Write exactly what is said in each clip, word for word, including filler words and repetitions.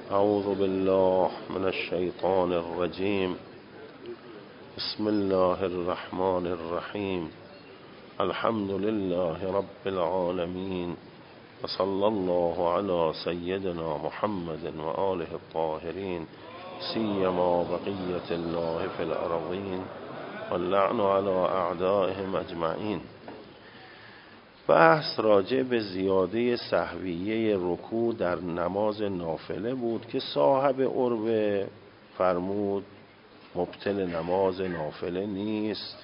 اعوذ بالله من الشیطان الرجیم. بسم الله الرحمن الرحیم. الحمد لله رب العالمین و صلی الله علی سیدنا محمد و آله الطاهرین سیما بقیة الله فی الارضین واللعن علی اعدائهم اجمعین. بحث راجع به زیاده سهویه رکوع در نماز نافله بود که صاحب عربه فرمود مبطل نماز نافله نیست.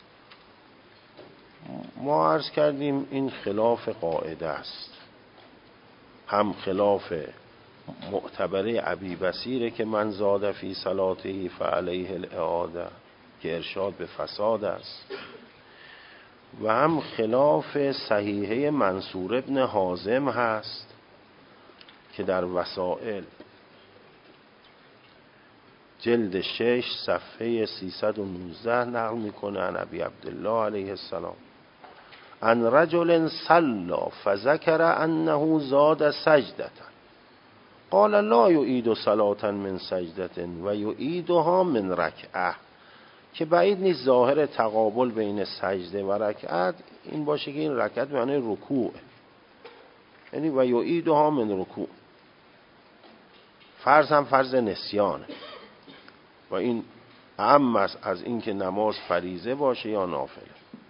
ما عرض کردیم این خلاف قاعده است، هم خلاف معتبره ابی بصیره که من زاد فی صلاته فعلیه الاعاده که ارشاد به فساد است، و هم خلاف صحیحه منصور ابن حازم هست که در وسائل جلد شش صفحه سیصد و نوزده نقل میکنه عن ابی عبدالله علیه السلام عن رجل صلی فذکر انه زاد سجدة قال لا یعید صلاة من سجدة و یعیدها من رکعه، که بعید نیست ظاهر تقابل بین سجده و رکعت این باشه که این رکعت معنی رکوع، یعنی و یعیدها من رکوع. فرض هم فرض نسیانه و این اعم است از این که نماز فریضه باشه یا نافله.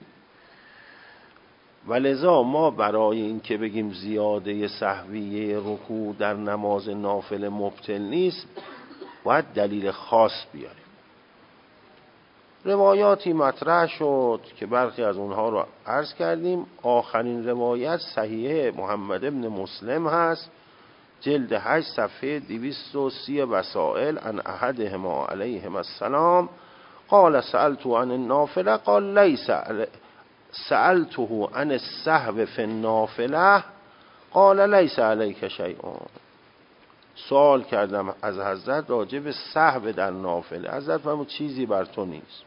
ولذا ما برای این که بگیم زیاده سهویه رکوع در نماز نافله مبطل نیست باید دلیل خاص بیاریم. روایاتی مطرح شد که برخی از اونها رو عرض کردیم. آخرین روایت صحیحه محمد ابن مسلم هست، جلد هشت صفحه دویست و سی وسائل عن احدهما علیهم السلام قال سألته عن النافله قال لیس سألته عن السهو فی النافله قال لیس علیک شیء. سوال کردم از حضرت راجع به سهو در نافله، حضرت فرمود چیزی بر تو نیست.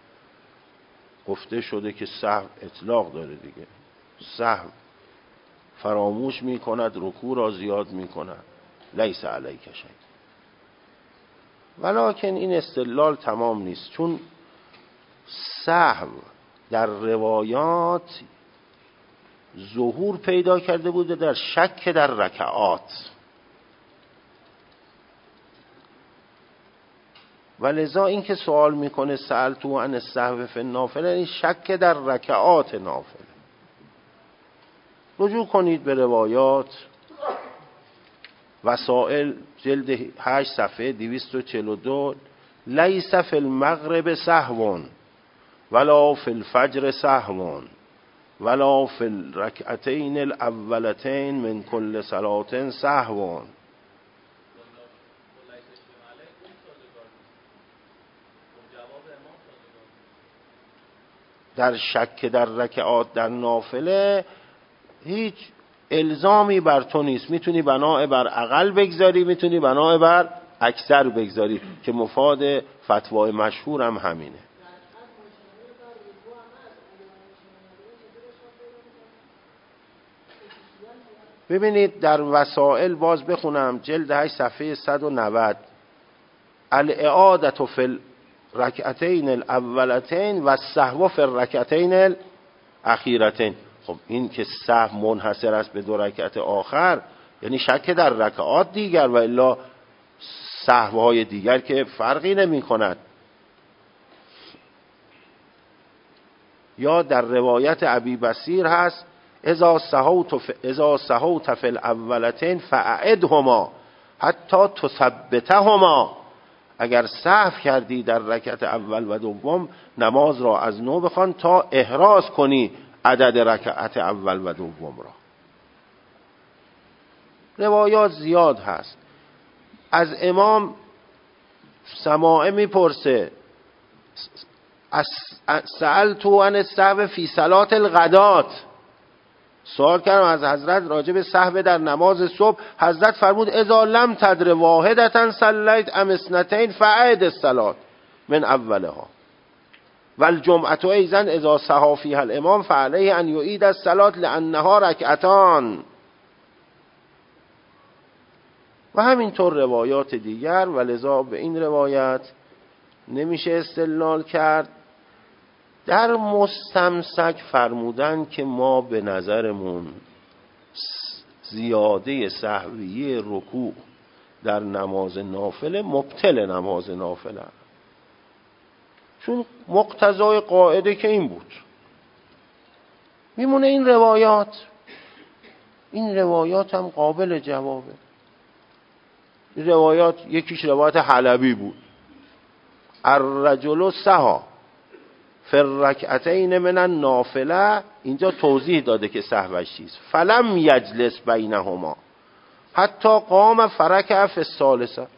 گفته شده که سهو اطلاق داره دیگه، سهو فراموش می کند، رکوع را زیاد می کند، لیس علیک شیء. ولکن این استدلال تمام نیست، چون سهو در روایات ظهور پیدا کرده بوده در شک در رکعات، ولذا این که سوال میکنه سألتو عن السهو فی النافله، این شک در رکعات نافله. رجوع کنید به روایات وسائل جلد هشت صفحه دویست و چهل و دو لیس فی المغرب سهو ولا فی الفجر سهو ولا فی الرکعتین الاولتین من کل صلاة سهو. در شک در رکعات در نافله هیچ الزامی بر تو نیست، میتونی بناء بر اقل بگذاری، میتونی بناء بر اکثر بگذاری، که مفاد فتوای مشهور هم همینه. ببینید در وسائل باز بخونم جلد هشت صفحه صد و نود الاعاده فی رکعتین الاولتین و السهو فی الرکعتین الاخیرتین. خب این که سهو منحصر است به دو رکعت آخر یعنی شک در رکعات دیگر، و الا سهوهای دیگر که فرقی نمی کند. یا در روایت ابی بصیر هست اذا سهوت اذا سهوت فی الاولتین فاعدهما حتی تثبتهما. اگر سهو کردی در رکعت اول و دوم نماز را از نو بخوان تا احراز کنی عدد رکعت اول و دوم را. روایات زیاد هست. از امام سماعه میپرسه سألتو عن السهو فی صلاة الغدات، سوال کردم از حضرت راجع به سهو در نماز صبح. حضرت فرمود اذا لم تدر واحدة صلیت ام اثنتین فاعد الصلاة من اولها و الجمعة ایضا اذا سهی فیها الامام فعلیه ان یعید الصلاة لانها رکعتان. و همینطور روایات دیگر، و لذا به این روایت نمیشه استدلال کرد. در مستمسک فرمودن که ما به نظرمون زیاده سهویه رکوع در نماز نافله مبطل نماز نافله، چون مقتضای قاعده که این بود. میمونه این روایات، این روایات هم قابل جوابه. این روایات یکیش روایت حلبی بود، الرجل سها فی الرکعتین من النافله، اینجا توضیح داده که سهوش چیست. فلم یجلس بینهما حتی قام فرکع فی الثالثه.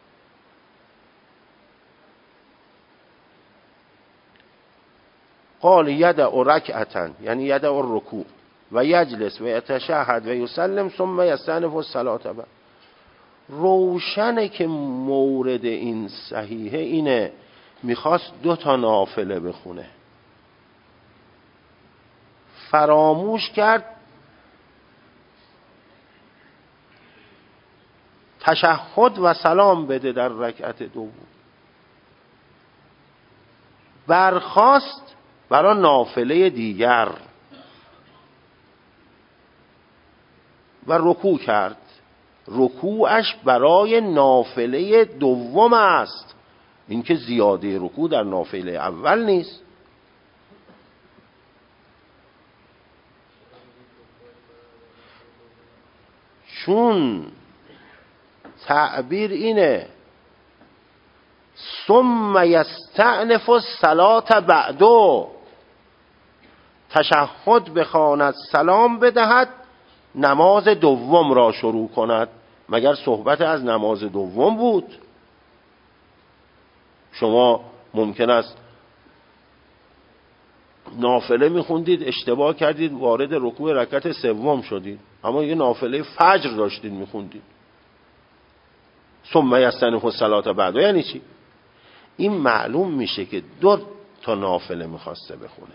قال یدع رکعتا یعنی یدع الرکوع و یجلس و یتشهد و یسلم ثم یستأنف الصلاة بعد. روشنه که مورد این صحیحه اینه میخواست دو تا نافله بخونه، فراموش کرد تشهد و سلام بده در رکعت دوم، برخاست برای نافله دیگر و رکوع کرد. رکوعش برای نافله دوم است، اینکه زیاده رکوع در نافله اول نیست. چون تعبیر اینه ثم یستأنف الصلاة بعدو، تشهد بخواند سلام بدهد نماز دوم را شروع کند. مگر صحبت از نماز دوم بود؟ شما ممکن است نافله میخوندید اشتباه کردید وارد رکوع رکعت سوم شدید، اما یه نافله فجر داشتید میخوندید. ثم یستأنف الصلاة بعد یعنی چی؟ این معلوم میشه که دو تا نافله میخواسته بخونه،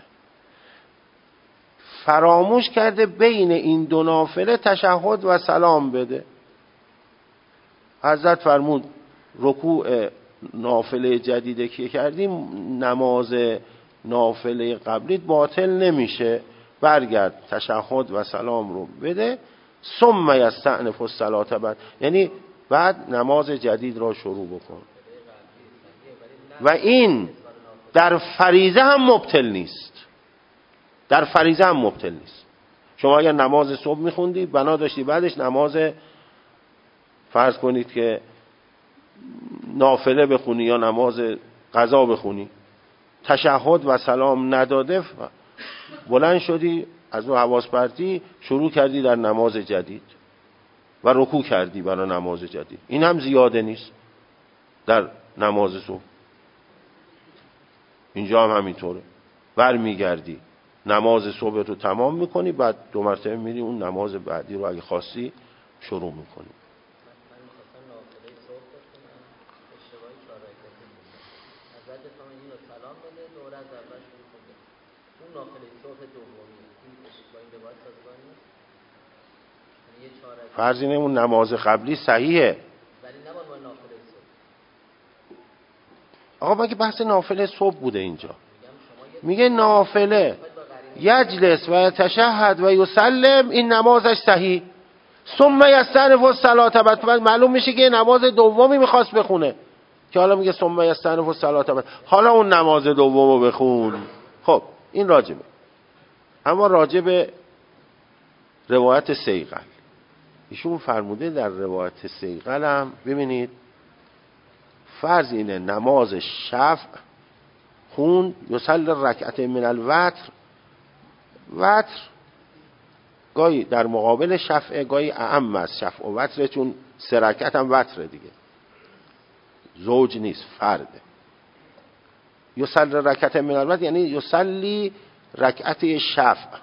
فراموش کرده بین این دو نافله تشهد و سلام بده. حضرت فرمود رکوع نافله جدیده که کردیم نماز نافله قبلیت باطل نمیشه، برگرد تشهد و سلام رو بده ثم یستأنف الصلاة بعد، یعنی بعد نماز جدید را شروع بکن. و این در فریضه هم مبطل نیست، در فریضه هم مبطل نیست. شما اگر نماز صبح میخوندی بنا داشتی بعدش نماز فرض کنید که نافله بخونی یا نماز قضا بخونی، تشهد و سلام نداده بلند شدی از اون حواس پرتی شروع کردی در نماز جدید و رکوع کردی برای نماز جدید، این هم زیاده نیست در نماز صبح. اینجا هم همینطوره، برمیگردی نماز صبح رو تمام میکنی، بعد دو مرتبه میری اون نماز بعدی رو اگه خواستی شروع میکنی. فرض اینه اون نماز قبلی صحیحه، آقا مگه بحث نافله صبح بوده اینجا؟ میگه نافله یجلس و یتشهد و یسلم این نمازش صحیح، ثم یستأنف الصلاة بعد معلوم میشه که نماز دومی میخواست بخونه که حالا میگه ثم یستأنف الصلاة بعد، حالا اون نماز دومو بخون. خب این راجبه. اما راجب روایت سیغل، ایشون فرموده در روایت سیغل هم ببینید فرض اینه نماز شفع خون یصلی رکعت من الوتر، وتر گاهی در مقابل شفع گاهی اعم از شفع و وتر، چون سه رکعت هم وتر دیگه، زوج نیست فرده. یصلی رکعت من الوتر یعنی یصلی رکعت شفع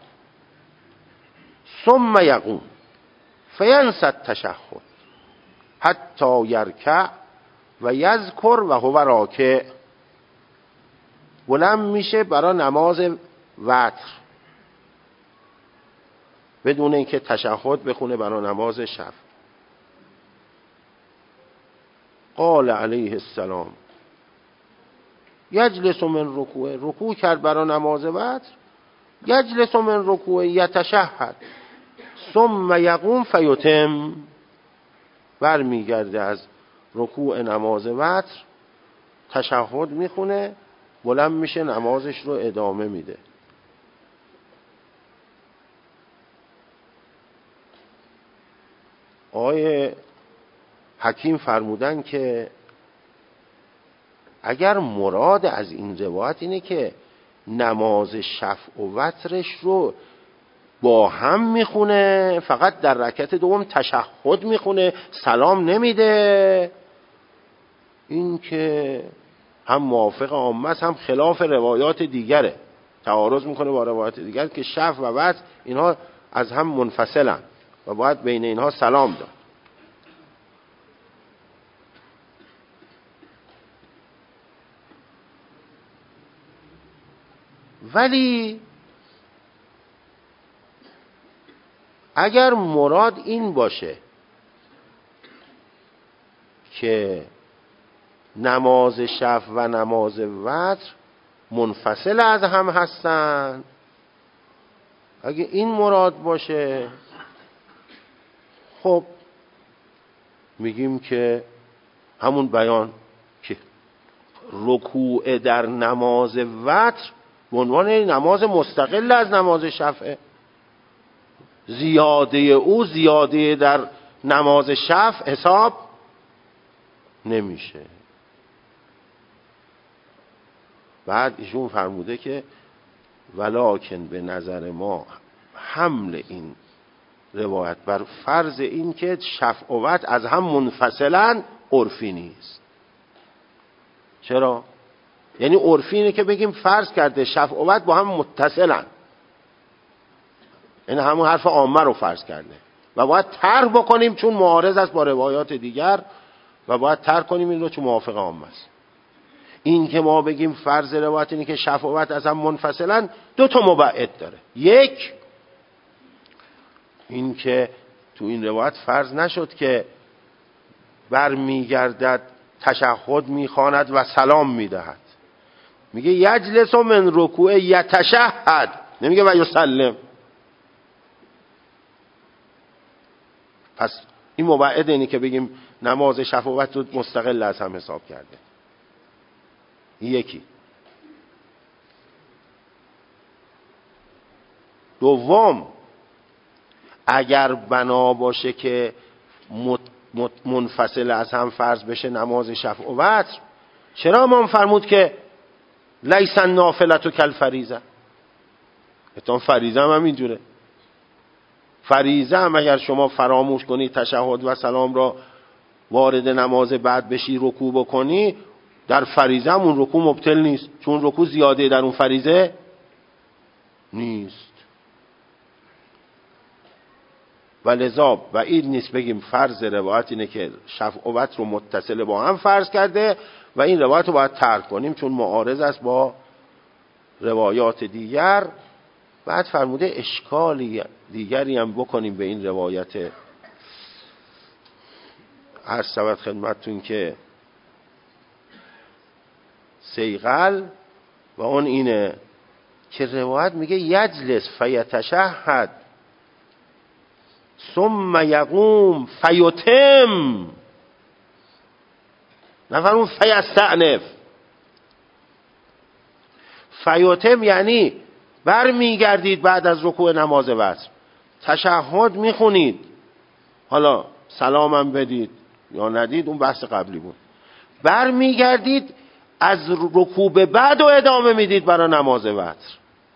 ثم یقوم فینسی التشهد حتی یرکع و یذکر و هو راکع، بلند میشه برای نماز وتر بدون اینکه تشهد بخونه برای نماز شفع. قال علیه السلام یجلس من رکوع، رکوع کرد برای نماز وتر، یجلس من رکوع یتشهد ثم یقوم فیتم، برمیگرده از رکوع نماز وتر، تشهد میخونه، بلند میشه نمازش رو ادامه میده. آقای حکیم فرمودن که اگر مراد از این روایت اینه که نماز شفع و وترش رو با هم میخونه، فقط در رکعت دوم تشهد میخونه، سلام نمیده، این که هم موافق عامه هم خلاف روایات دیگره، تعارض میکنه با روایات دیگر که شفع و وتر اینها از هم منفصلن و باید بین اینها سلام داد. ولی اگر مراد این باشه که نماز شفع و نماز وتر منفصل از هم هستن، اگه این مراد باشه خب میگیم که همون بیان که رکوع در نماز وتر به عنوان نماز مستقل از نماز شفعه، زیاده او زیاده در نماز شفع حساب نمیشه. بعد ایشون فرموده که ولکن به نظر ما حمل این روایت بر فرض این که شفع و وتر از هم منفصلن عرفی نیست. چرا؟ یعنی عرفی اینه که بگیم فرض کرده شفع و وتر با هم متصلن، یعنی همون حرف عامه رو فرض کرده و باید ترک بکنیم چون معارض است با روایات دیگر و باید ترک کنیم این رو چون موافق عامه است. این که ما بگیم فرض روایت اینه که شفع و وتر از هم منفصلن دو تا مبعد داره. یک، این که تو این روایت فرض نشد که برمیگردد تشهد میخواند و سلام میدهد، میگه یجلس من رکوع یتشهد، نمیگه و یسلم. پس این مبعد اینه که بگیم نماز شفع و وتر مستقل از هم حساب کرده. این یکی. دوم، اگر بنا باشه که منفصل از هم فرض بشه نماز شفع و وتر، چرا امام فرمود که لیس النافلة کالفریضه؟ اتون فریضه هم همینجوره. فریضه هم اگر شما فراموش کنی تشهد و سلام را وارد نماز بعد بشی رکوع بکنی، در فریضه هم اون رکوع مبطل نیست، چون رکوع زیاده در اون فریضه نیست. و لذا بعید نیست بگیم فرض روایت اینه که شفع و وتر رو متصل با هم فرض کرده و این روایت رو باید ترک کنیم چون معارض است با روایات دیگر. بعد فرموده اشکالی دیگری هم بکنیم به این روایت. هر سبت خدمتتون که سیغل و اون اینه که روایت میگه یجلس فیتشهد ثم یقوم فیتم، نفرمون فیستعنف. فیتم یعنی بر میگردید بعد از رکوع نماز وتر، تشهد میخونید، حالا سلامم بدید یا ندید اون بحث قبلی بود، بر میگردید از رکوع به بعد و ادامه میدید برای نماز وتر.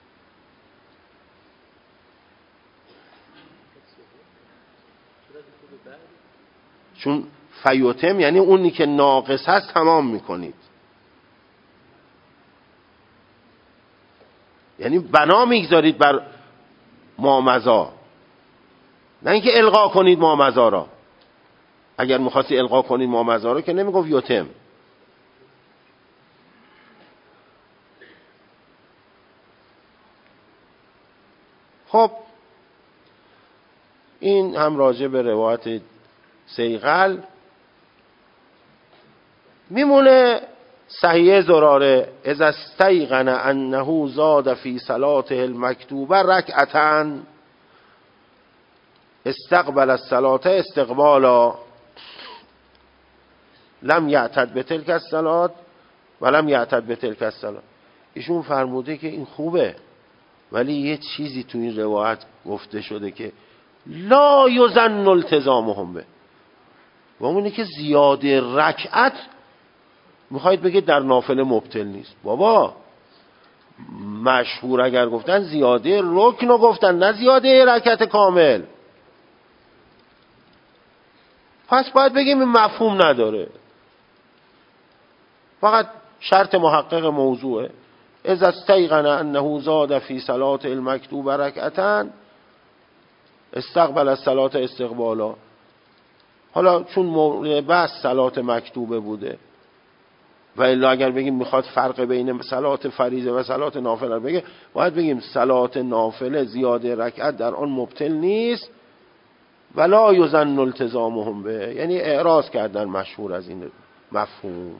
چون فیوتم یعنی اونی که ناقص هست تمام میکنید، یعنی بنا میگذارید بر مامضا، نه اینکه القا کنید مامضا را. اگر میخواستی القا کنید مامضا را که نمیگفت یوتم. خب این هم راجع به روایت سیغل. میمونه صحیح زراره اذا استیقن انه زاد فی صلاته المکتوبه رکعتا استقبل الصلاة استقبالا لم یعتد به تلک الصلاة و لم یعتد به تلک الصلاة. ایشون فرموده که این خوبه، ولی یه چیزی تو این روایت گفته شده که لا یظن التزامهم به، و اون اینه که زیاده رکعت میخواید بگه در نافله مبطل نیست. بابا مشهور اگر گفتن زیاده رکن رو گفتن، نه زیاده رکعت کامل. پس باید بگیم این مفهوم نداره، فقط شرط محقق موضوعه. اذا استیقن انه زاد فی صلاة المکتوبه رکعتا استقبل الصلاة استقبالا. حالا چون مورد بحث صلاة مکتوبه بوده و الا اگر بگیم میخواد فرق بین صلاة فریضه و صلاة نافله بگه، باید بگیم صلاة نافله زیاده رکعت در آن مبطل نیست ولا یظن التزامهم به، یعنی اعراض کردن مشهور از این مفهوم.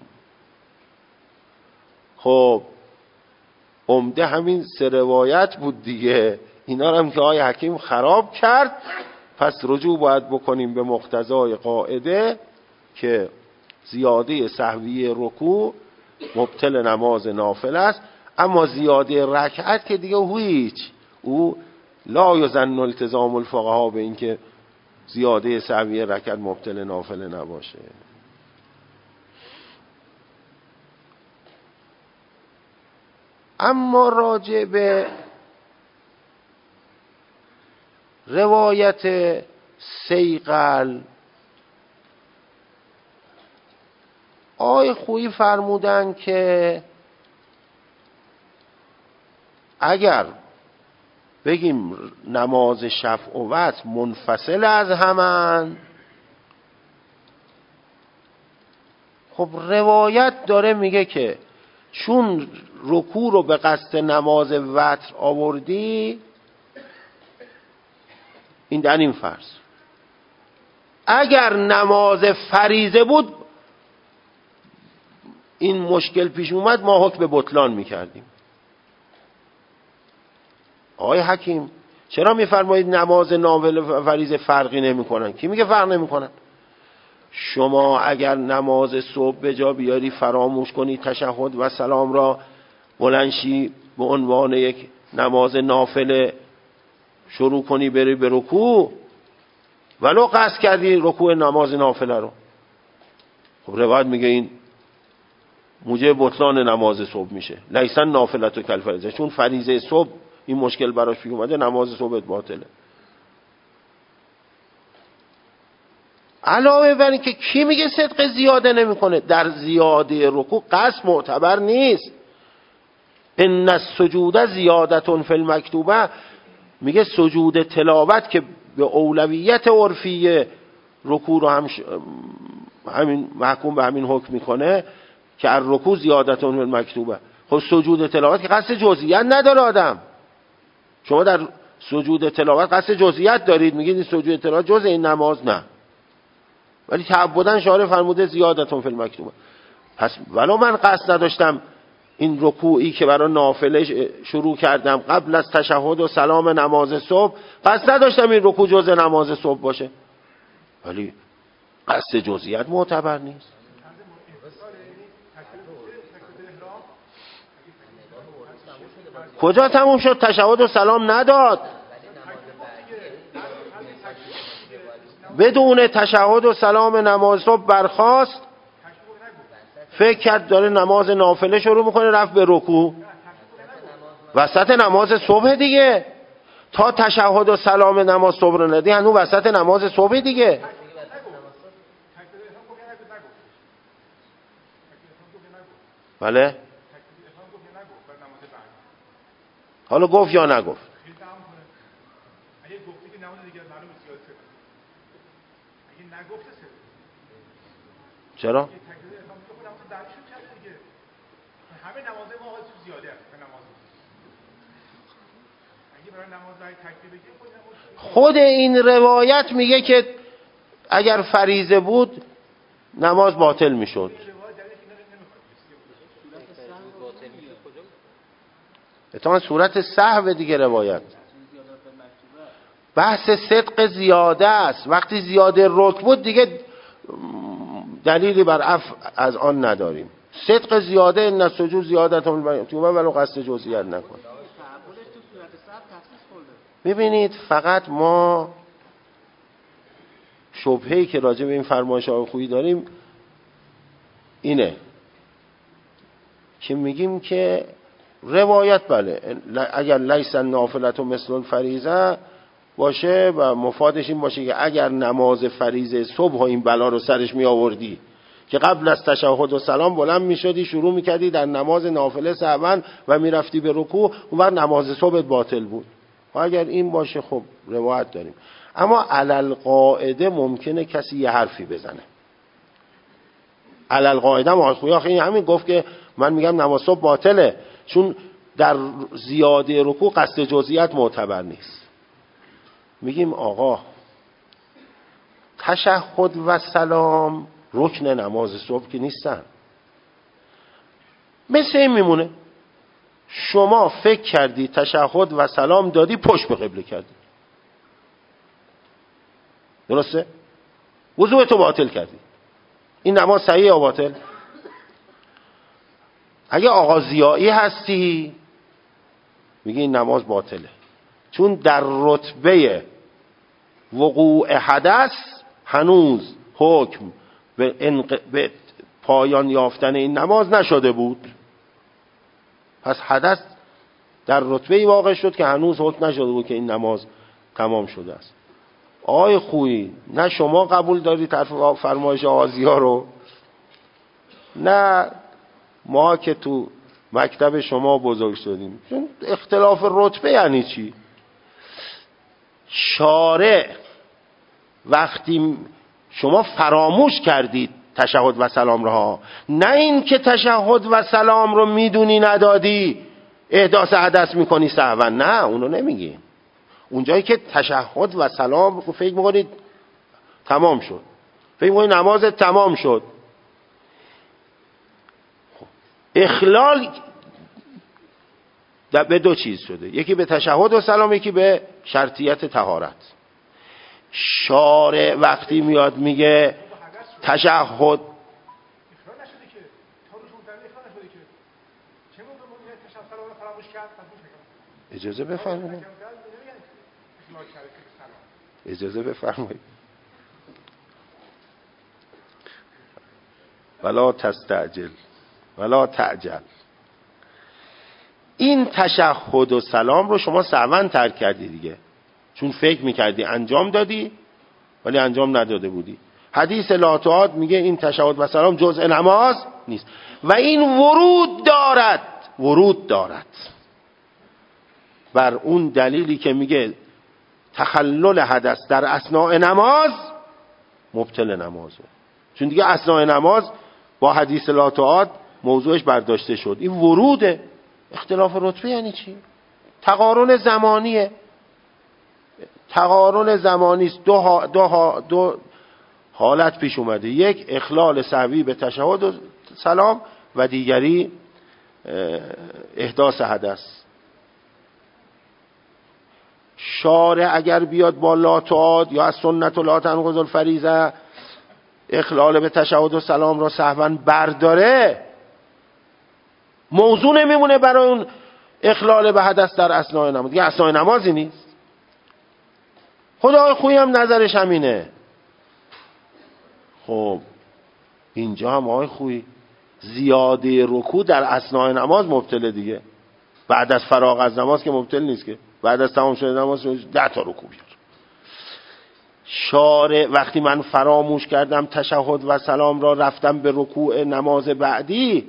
خب عمده همین سه روایت بود دیگه، اینا رو هم که آقای حکیم خراب کرد. پس رجوع باید بکنیم به مقتضای قاعده که زیاده سهوی رکوع مبطل نماز نافله است، اما زیاده رکعت که دیگه هیچ، او لا یظن التزام الفقها به این که زیاده سهوی رکعت مبطل نافله نباشه. اما راجع به روایت سیقل آقای خویی فرمودن که اگر بگیم نماز شفع و وتر منفصل از همن، خب روایت داره میگه که چون رکوع رو به قصد نماز وتر آوردی، این در این فرض اگر نماز فریضه بود این مشکل پیش اومد ما حکم بطلان میکردیم. آقای حکیم چرا میفرمایید نماز نافله و فریضه فرقی نمیکنن؟ کی میگه فرق نمیکنن؟ شما اگر نماز صبح به جا بیاری فراموش کنی تشهد و سلام را بلنشی به عنوان یک نماز نافله شروع کنی بری به رکوع، ولو قصد کردی رکوع نماز نافله رو، خب روایت میگه این موجب بطلان نماز صبح میشه. لیسن نافلت و کالفریضه، چون فریضه صبح این مشکل براش پیش اومده نماز صبح باطله. علاوه بر این که کی میگه صدق زیاده نمیکنه؟ در زیاده رکوع قصد معتبر نیست. ان السجود زیادتون فی المکتوبه، میگه سجود تلاوت که به اولویت عرفی رکوع رو هم همین محکوم به همین حکم میکنه که الرکوع زیادتون فی المکتوبه. خب سجود تلاوت که قصد جزئیات نداره آدم. شما در سجود تلاوت قصد جزئیات دارید، میگید این سجود تلاوت جزء این نماز، نه، ولی تعبداً شارع فرموده زیادتون فی المکتوبه. پس ولو من قصد نداشتم این رکوعی که برای نافله شروع کردم قبل از تشهد و سلام نماز صبح، قصد نداشتم این رکوع جزء نماز صبح باشه، ولی قصد جزئیات معتبر نیست. کجا تموم شد؟ تشهد و سلام نداد، بدون تشهد و سلام نماز صبح برخاست، فکر کرد داره نماز نافله شروع میکنه، رفت به رکوع وسط نماز صبح دیگه. تا تشهد و سلام نماز صبح رو ندی هنوز وسط نماز صبح دیگه. بله حالا گفت یا نگفت؟ چرا؟ خود این روایت میگه که اگر فریضه بود نماز باطل میشد. اتفاقا صورت سهو دیگه روایت. بحث صدق زیاده است. وقتی زیاده رک بود دیگه دلیلی بر عفو از آن نداریم. صدق زیاده ان السجود زیادتون توبه ولو قصد جزئیات نکن. میبینید فقط ما شبهه‌ای که راجع به این فرمایش آقای خویی داریم اینه که میگیم که روایت بله اگر لیس النافلة مثل الفریضه باشه و مفادش این باشه که اگر نماز فریضه صبح و این بلا رو سرش می آوردی که قبل از تشهد و سلام بلند می شدی شروع می کردی در نماز نافله سهوا و می رفتی به رکوع، اون وقت نماز صبحت باطل بود. و اگر این باشه خب روایت داریم. اما علل قاعده ممکنه کسی یه حرفی بزنه. علل قاعده ما خویی همین گفت که من میگم نماز صبح باطله چون در زیاده رکوع قصد جزئیات معتبر نیست. میگیم آقا تشهد و سلام رکن نماز صبح که نیستن. مثل این میمونه شما فکر کردی تشهد و سلام دادی پشت به قبله کردی، درسته؟ وضوء تو باطل کردی، این نماز صحیح یا باطل؟ اگه آقا ضیایی هستی میگه این نماز باطله چون در رتبه وقوع حدث هنوز حکم به, انق... به پایان یافتن این نماز نشده بود. پس حدث در رتبه واقع شد که هنوز حکم نشده بود که این نماز تمام شده است. آقای خویی نه شما قبول داری طرف فرمایش آغازی‌ها رو، نه ما که تو مکتب شما بزرگ شدیم. چون اختلاف رتبه یعنی چی؟ شارع وقتی شما فراموش کردید تشهد و سلام را، نه این که تشهد و سلام رو میدونی ندادی احداث حدث میکنی سهوا، نه اونو نمیگی. اونجایی که تشهد و سلام رو فکر میکنید تمام شد، فکر میکنید نماز تمام شد، اخلال به دو چیز شده، یکی به تشهد و سلام، یکی به شرطیت طهارت. شارع وقتی میاد میگه تشهد اجازه بفرمایید اجازه بفرمایید ولا تستعجل ولا تعجل. این تشهد و سلام رو شما سهوا ترک کردی دیگه، چون فکر میکردی انجام دادی ولی انجام نداده بودی. حدیث لا تعاد میگه این تشهد و سلام جزء نماز نیست و این ورود دارد ورود دارد بر اون دلیلی که میگه تخلل حدث در اثناء نماز مبطل نمازه، چون دیگه اثناء نماز با حدیث لا تعاد موضوعش برداشته شد. این وروده. اختلاف رتبه یعنی چی؟ تقارن زمانیه، تقارن زمانی است. دو, ها دو, ها دو حالت پیش اومده، یک اخلال سهوی به تشهد و سلام و دیگری احداث حدث. شارع اگر بیاد با لا تعاد یا از سنت و لا تنقض الفریضه اخلال به تشهد و سلام را سهوا برداره، موضوع نمیمونه برای اون اخلال به حدث در اثناء نماز. دیگه اثناء نمازی نیست. خدای خویی هم نظرش همینه. خب اینجا هم آقای خویی زیاده رکوع در اثناء نماز مبطله دیگه، بعد از فراغ از نماز که مبطل نیست که، بعد از تمام شده نماز ده تا رکوع بیار. شارع وقتی من فراموش کردم تشهد و سلام را رفتم به رکوع نماز بعدی،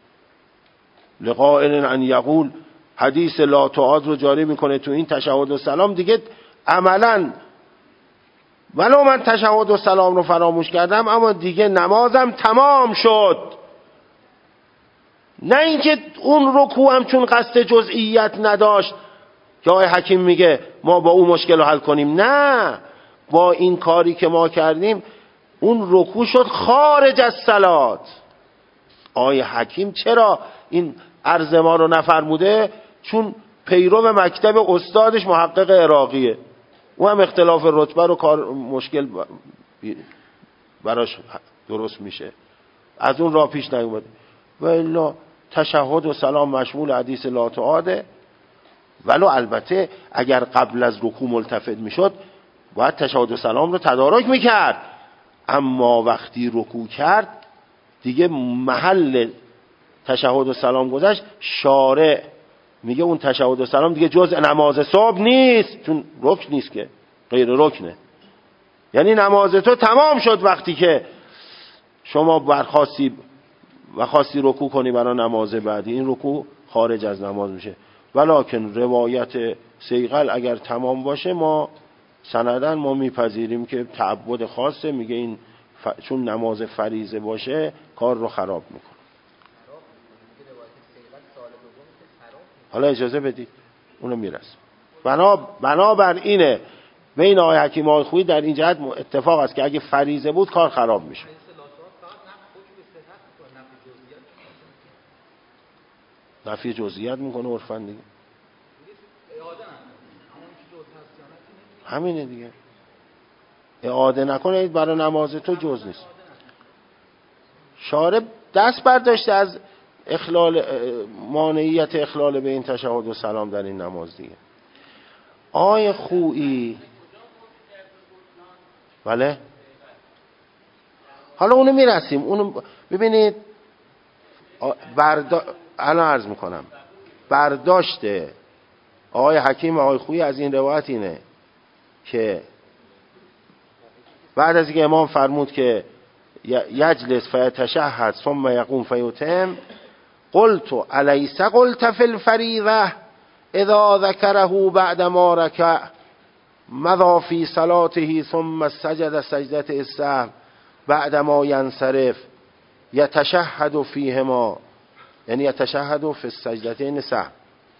لقائل ان یقول حدیث لا تعاد رو جاری میکنه تو این تشهد و سلام، دیگه عملا ولو من تشهد و سلام رو فراموش کردم اما دیگه نمازم تمام شد. نه اینکه اون رکوع هم چون قصد جزئیت نداشت که آقای حکیم میگه ما با اون مشکل رو حل کنیم، نه، با این کاری که ما کردیم اون رکوع شد خارج از صلات. آقای حکیم چرا این عرض ما رو نفرموده؟ چون پیرو مکتب استادش محقق عراقیه، او هم اختلاف رتبه رو کار مشکل براش درست میشه، از اون راه پیش نیومده. و الا تشهد و سلام مشمول حدیث لا تعاده. ولو البته اگر قبل از رکوع ملتفت میشد باید تشهد و سلام رو تدارک میکرد، اما وقتی رکوع کرد دیگه محل تشهد و سلام گذشت، شارع میگه اون تشهد و سلام دیگه جزء نماز صبح نیست، چون رکن نیست که، غیر رکنه. یعنی نماز تو تمام شد وقتی که شما برخواستی و خواستی رکوع کنی برای نماز بعدی، این رکوع خارج از نماز میشه. ولکن روایت صیقل اگر تمام باشه ما سندن ما میپذیریم که تعبد خاصه، میگه این ف... چون نماز فریضه باشه کار رو خراب میکنه. حالا اجازه بدید اونو میرسیم. بنا بنابر اینه بین آقای حکیم و آقای خویی در این جهت اتفاق است که اگه فریضه بود کار خراب میشه. نفی جزئیات میکنه عرفاً دیگه، همینه دیگه. اعاده نکنه برای نماز تو جز نیست. شارع دست برداشته از اخلال مانعیت اخلال به این تشهد و سلام در این نماز دیگه. آقای خویی بله حالا اونو میرسیم. اونو ببینید بردا... الان عرض میکنم برداشته آقای حکیم و آقای خویی از این روایت اینه که بعد از اینکه امام فرمود که یجلس فیتشهد ثم یقوم فیتم، قلت الیس قلت فی الفریضه اذا ذکره بعد ما رکع مضى فی صلاته ثم سجد سجدة السهو بعد ما ینصرف یتشهد فیهما، یعنی یتشهد فی السجدتین سهو.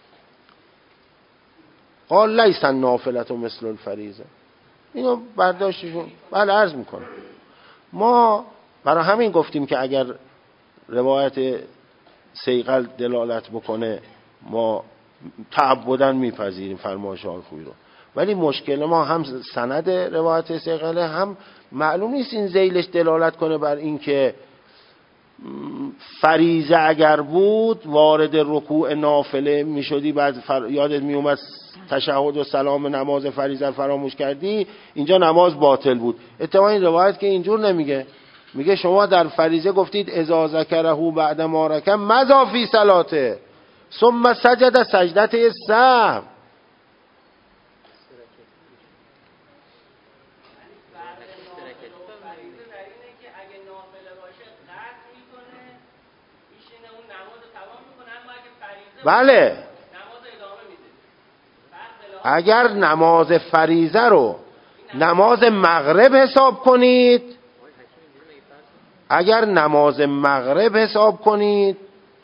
قال لیس النافلة مثل الفریضه. اینو برداشتشون. بله عرض میکنم ما برای همین گفتیم که اگر روایت صیقل دلالت بکنه ما تعبداً میپذیریم فرمایش آقای خویی رو، ولی مشکل ما هم سند روایت صیقله، هم معلوم نیست این ذیلش دلالت کنه بر این که فریضه اگر بود وارد رکوع نافله میشدی، بعد فر... یادت میومد تشهد و سلام نماز فریضه فراموش کردی، اینجا نماز باطل بود. اتفاقا این روایت که اینجور نمیگه، میگه شما در فریضه گفتید اذا ذکره بعد ما رکع مضى فی صلاته ثم سجد سجدة السهو. بله اگر نماز فریضه رو نماز مغرب حساب کنید، اگر نماز مغرب حساب کنید،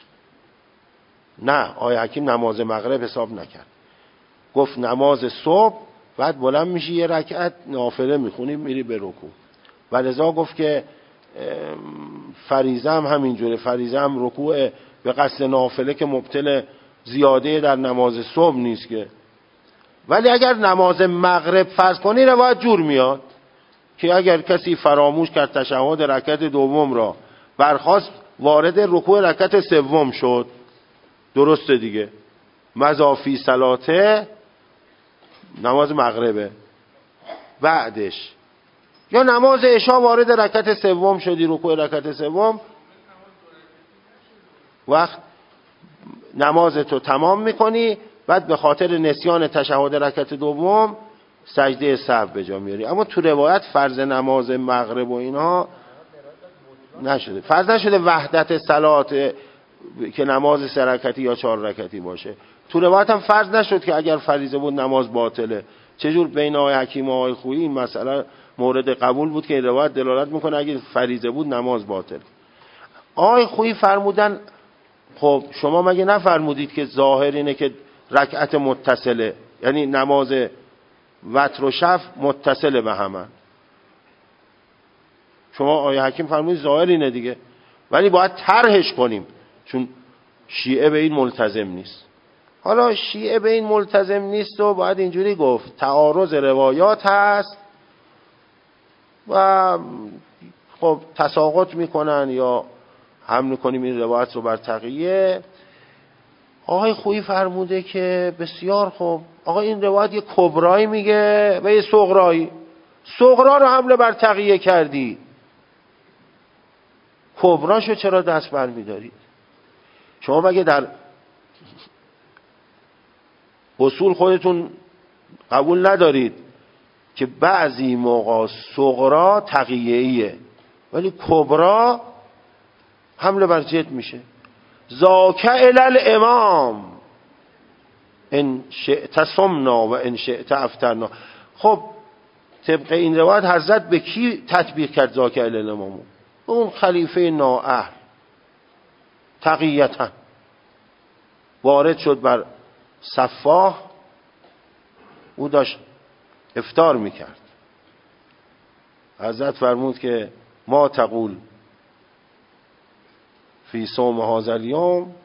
نه آقای حکیم نماز مغرب حساب نکرد، گفت نماز صبح، بعد بلند میشی یه رکعت نافله میخونی میری به رکوع. و لذا گفت که فریضه هم همینجوره، فریضه هم رکوع به قصد نافله که مبطل زیاده در نماز صبح نیست که. ولی اگر نماز مغرب فرض کنی روایت جور میاد که اگر کسی فراموش کرد تشهد رکعت دوم را، برخاست وارد رکوع رکعت سوم شد، درسته دیگه، مضی فی صلاته نماز مغربه، بعدش یا نماز عشا وارد رکعت سوم شدی، رکوع رکعت سوم، وقت نماز تو تمام میکنی، بعد به خاطر نسیان تشهد رکعت دوم سجده سهو به جا میاری. اما تو روایت فرض نماز مغرب و اینها نشده، فرض نشده وحدت صلات که نماز سه رکعتی یا چهار رکعتی باشه. تو روایت هم فرض نشد که اگر فریضه بود نماز باطله. چجور بین آقای حکیم و آقای خویی این مسئله مورد قبول بود که این روایت دلالت میکنه اگر فریضه بود نماز باطل. آقای خویی فرمودن خب شما مگه نفرمودید که ظاهر اینه که رکعت متصله، یعنی نماز وتر و شفع متصله به هم. شما آقای حکیم فرمودید ظاهر اینه دیگه، ولی باید طرحش کنیم چون شیعه به این ملتزم نیست. حالا شیعه به این ملتزم نیست و باید اینجوری گفت تعارض روایات هست و خب تساقط میکنن یا حمل کنیم این روایت رو بر تقیه. آقای خویی فرموده که بسیار خوب، آقا این روایت یه کبرایی میگه و یه صغرایی، صغرا رو حمله بر تقیه کردی، کبراشو چرا دست بر میدارید؟ شما مگه در اصول خودتون قبول ندارید که بعضی موقع صغرا تقیه‌ایه ولی کبرا حمله بر جد میشه؟ ذاک الی الامام ان شئت صمنا و ان شئت افطرنا. خب طبق این روایت حضرت به کی تطبیق کرد ذاک الی الامام؟ اون خلیفه نااهل تقیتا وارد شد بر صفاح، او داشت افطار میکرد. حضرت فرمود که ما تقول فی صوم هذا الیوم،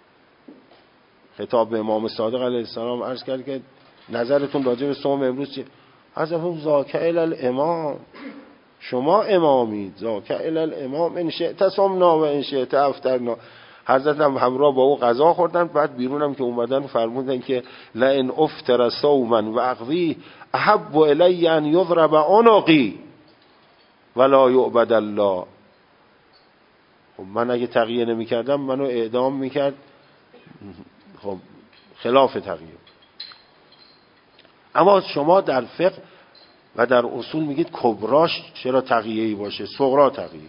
خطاب به امام صادق علیه السلام عرض کرد که نظرتون راجع به صوم امروز چیه؟ حضرت فرمود ذاک الی الامام، شما امامید، ذاک الی الامام ان شئت صمنا و ان شئت افطرنا. حضرت هم همراه با او غذا خوردن، بعد بیرونم که اومدن فرمودن که لئن افطر صوما و اقوی احب الی ان یضرب عنقی ولا یعبد الله. خب من اگه تقیه نمی کردم منو اعدام میکرد، خب خلاف تقیه. اما شما در فقه و در اصول میگید کبراش چرا تقیه‌ای باشه، صغرا تقیه‌ای.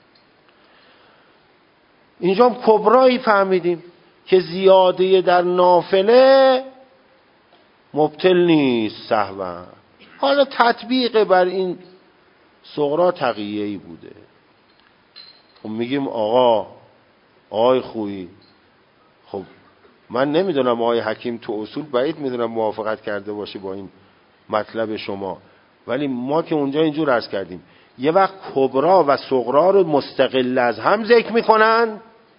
اینجا هم کبرایی فهمیدیم که زیاده در نافله مبطل نیست سهوا. حالا تطبیق بر این صغرا تقیه‌ای بوده. خب میگیم آقا آقای خویی، خب من نمیدونم آقای حکیم تو اصول بعید میدونم موافقت کرده باشه با این مطلب شما، ولی ما که اونجا اینجور عرض کردیم یه وقت کبرا و صغرا رو مستقل از هم ذکر میکنن.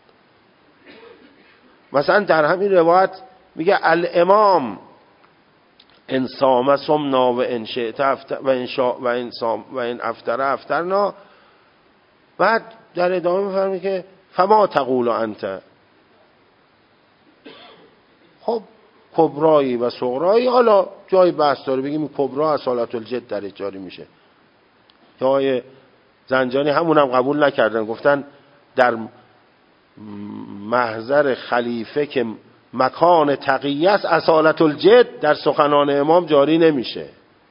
مثلا در همین روایت میگه الامام ان صام صمنا و ان شئت و ان شاء و ان صام و ان افطر افطرنا. بعد در ادامه میفرمه که فما تقول انت. خب کبرایی و صغرایی حالا جای بحث داره، بگیم کبرا اصالت الجد در جاری میشه. جای زنجانی همون هم قبول نکردن، گفتن در محضر خلیفه که مکان تقیه است اصالت الجد در سخنان امام جاری نمیشه.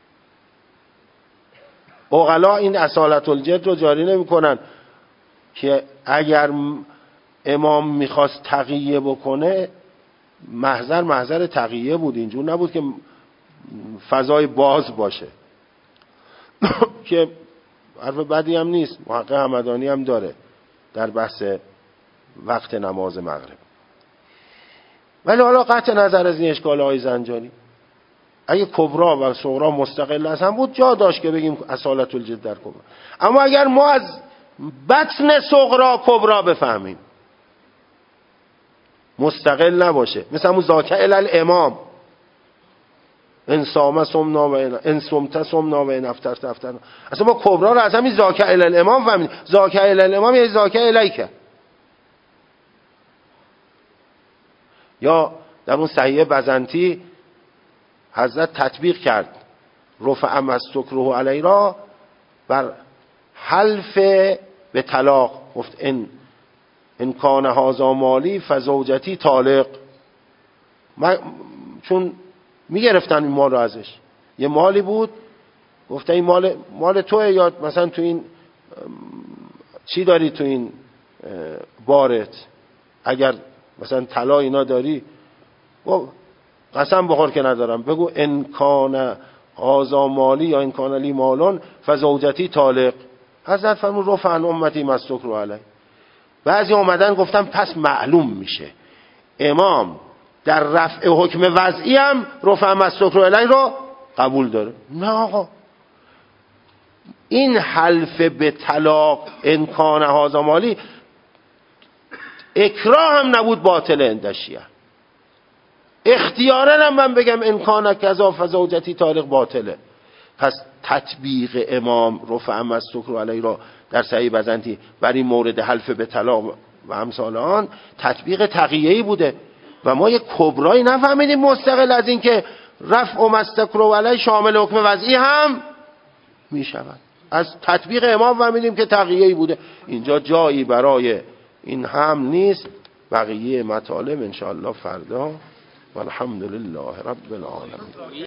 عقلا این اصالت الجد رو جاری نمی کنن که اگر امام میخواست تقیه بکنه محضر محضر تقیه بود، اینجور نبود که فضای باز باشه که حرف بدی هم نیست، محقق همدانی هم داره در بحث وقت نماز مغرب. ولی حالا قطع نظر از این اشکالهای زنجانی، اگه کبرا و صغرا مستقل از هم بود جا داشت که بگیم اصالت الجد در کبرا. اما اگر ما از بطن صغرا کبرا بفهمیم مستقل نباشه، مثل همون ذاک الی الامام ان صام صمنا و ان صمت صمنا و ان افطرت افطرنا، اصلا ما کبرا رو از همین ذاک الی الامام فهمیدیم. ذاک الی الامام یعنی ذاک الیک. یا در اون صحیح بزنطی حضرت تطبیق کرد رفع مستکره علی را بر حلف به طلاق، گفت ان ان کان هذا مالی فزوجتی طالق. چون میگرفتن این مال رو ازش، یه مالی بود، گفته این مال مال توئه، یا مثلا تو این چی داری تو این بارت، اگر مثلا طلا اینا داری قسم بخور که ندارم، بگو ان کان هذا مالی یا ان کان لی مالون فزوجتی طالق. حضرت فرمود رفع عن امتی مستکره علی. بعضی اومدن گفتن پس معلوم میشه امام در رفع حکم وضعی هم رفع مستکره علی رو قبول داره. نه آقا، این حلف به طلاق ان کان هذا مالی اکراه هم نبود، باطل اندشیه. اختیارا من بگم امکان کذا فزوجتی طالق باطله. پس تطبیق امام رفع از سکر علی را در صحیح بزنتی بر این مورد حلف به طلاق و امثال آن تطبیق تقیه‌ای بوده و ما یک کبرایی نفهمیدیم مستقل از این که رفع و مستکر علی شامل حکم وضعی هم می شود. از تطبیق امام فهمیدیم که تقیه‌ای بوده. اینجا جایی برای این هم نیست. بقیه مطالب انشاءالله فردا. والحمد لله رب العالمین.